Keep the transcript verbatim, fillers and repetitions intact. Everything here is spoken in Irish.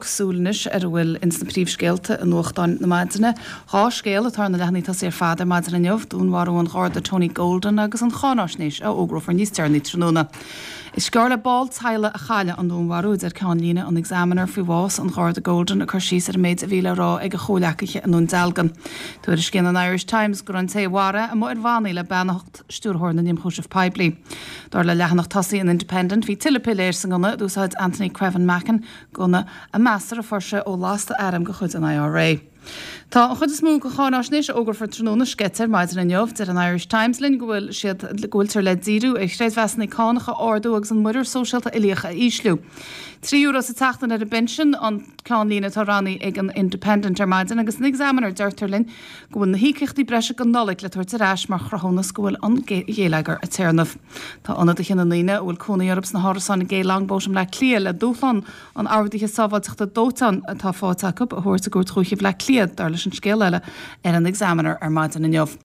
súlanis ar bhfuil insna príomhscéalta an nuachtáin na maidine. Há scéal atá na leithní tá sé fada maidine neomh dún warú an gáda Tony Golden agus an chánáisnéis a ógrafar níos tearní tróna. Is scarla ball teile a chaile an dún warú ar ceán lína an examiner fi bhás an gáda Golden a chuirsí ar méid a bhíle rá ag a chóleacaige an nún delgan. Tuair is cin an Irish Times gur an téhhara a mo ar bhaí le beannacht stúrthór na nimchúisih Pibley. Dar le leannach tasaí an Independent hí tilepiléir san gona dúsáid Anthony Crevan Mackin gona a meastar a forse ó lásta airm go chud an I R A. Tá an chud is mú go chánáisnéis ógur for tróna sketar maidir an neomh ar an Irish Times linn gohfuil siad ghfuiltar le díú ag réid vesna cánacha ardú agus an muidir sosialta ilíocha íslú. Trí euros a tatan ar a bensin an cán lína tá rannaí ag an Independent ar maidin agus an examiner deirtar linn gohfuil na hícichtaí breise go nolik le tuairtar eis mar chrathóna scoil an dhéileagar a téirnamh. Tá anna de chinna lína bhfuil cúna Europas na hárasána gé langbóisiom le clia le dúchlan an ábhairtithe sábhailteachta dótan atá fáteach a thuirta gúir trúchih le cliad dar leis an scéal eile ar an examiner ar maidin an neomh.